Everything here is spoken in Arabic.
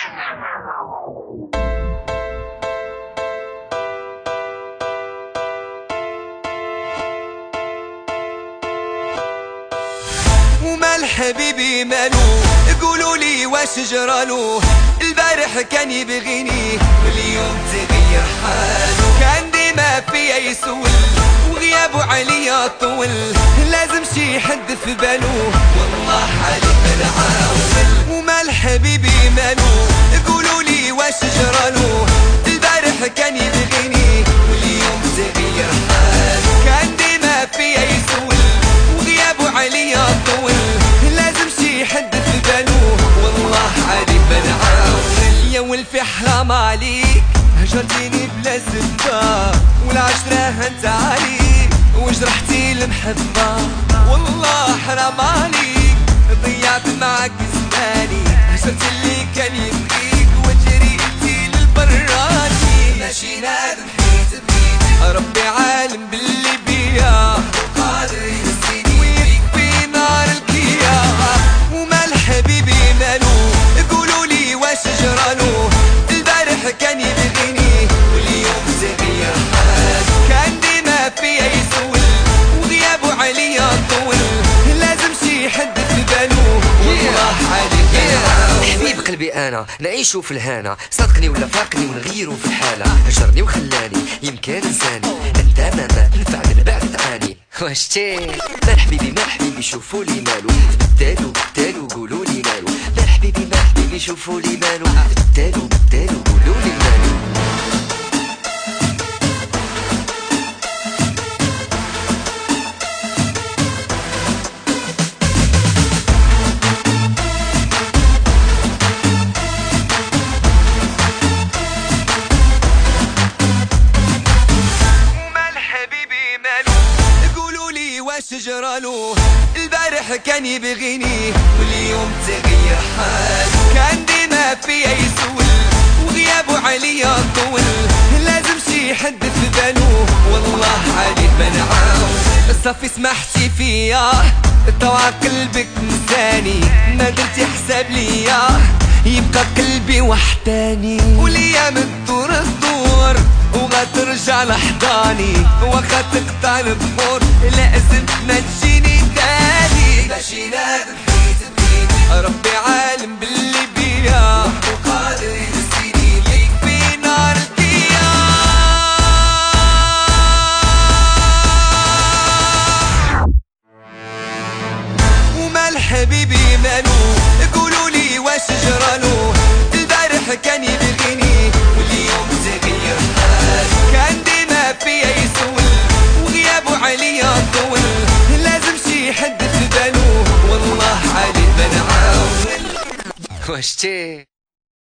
ومال حبيبي مالو؟ قولوا لي واش جرالو؟ البارح كان يبغيني واليوم تغير حالو، كان ديما فيا يسول وغيابه عليا طول، لازم شي حد في بالو والله عليك العاول. ومال حبيبي مالو؟ قولوا لي واش جرالو؟ البارح كان يبغيني واليوم تغير حالو، كان ديما فيا يسول وغيابه عليا طول، لازم شي حد في بالو والله عليك بنعاول. يا ولفي حرام عليك هجرتيني بلا سبة، والعشرة هنت عليك وجرحتي المحبة، والله حرام عليك ضيعت معاك زماني، هجرت اللي كان يبغيك وجريتي للبراني، ماشي نادم حيت بغيتك ربي عالم باللي بيا وقادر يهزيني ويكفي نار الكيا. ومال حبيبي مالو؟ قولوا لي واش جرالو؟ البارح كان يبغيني واليوم تغير حالو، كان ديما فيا يسول وغيابه عليا طول، لازم شي حد في بالو والله عليك حبيب قلبي انا نعيشو في الهنا، صدقني ولا فاقني ونغيرو في الحالة، هجرني وخلاني يمكن انساني، انت ما نفع من بعد تعاني. واش تي مال حبيبي مال حبيبي شوفوا لي مالو؟ بدالو قولوا لي مالو؟ مال حبيبي شوفوا لي مالو؟ بدالو قولوا لي مالو؟ واش جرالو؟ البارح كان يبغيني واليوم تغير حالو، كان ديما فيا يسول وغيابه عليا طول، لازم شي حد في بالو والله عليك بنعاول. صافي سمحتي فيا طوع قلبك نساني، ما درتي حساب ليا يبقى قلبي وحداني، والايام تدور وغترجع لحضاني، وخا تقطع البحور لازم ما تجيني تاني، ماشي نادم حيت بغيتك ربي عالم باللي بيا وقادر يهزيني يكفي نار الكيا. ومال حبيبي مالو؟ قولوا لي واش جرالو؟ البارح كان يبغيني واليوم تغير حالو، كان ديما فيا يسول وغيابه عليا طول، لازم شي حد في بالو والله عليك بنعاول. واش تي